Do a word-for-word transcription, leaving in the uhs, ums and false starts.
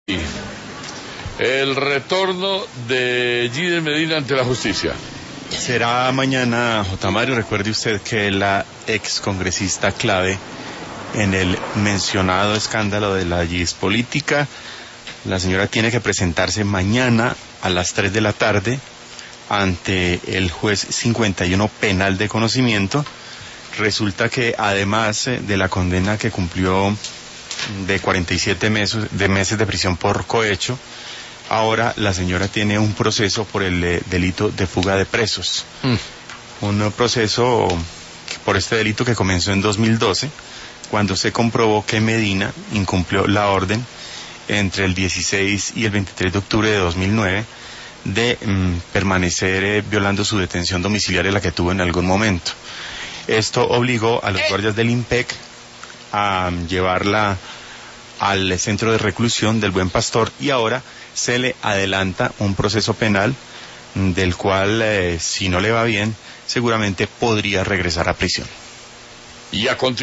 El retorno de Giner Medina ante la justicia. Será mañana, J. Mario. Recuerde usted que la ex congresista clave en el mencionado escándalo de la Gis política, la señora tiene que presentarse mañana a las tres de la tarde ante el juez cincuenta y uno penal de conocimiento. Resulta que además de la condena que cumplió de cuarenta y siete meses de, meses de prisión por cohecho, ahora la señora tiene un proceso por el eh, delito de fuga de presos. Mm. Un proceso por este delito que comenzó en dos mil doce, cuando se comprobó que Medina incumplió la orden entre el dieciséis y el veintitrés de octubre de dos mil nueve de mm, permanecer eh, violando su detención domiciliaria, la que tuvo en algún momento. Esto obligó a los guardias del IMPEC a um, llevarla al centro de reclusión del Buen Pastor, y ahora se le adelanta un proceso penal del cual, eh, si no le va bien, seguramente podría regresar a prisión. Y a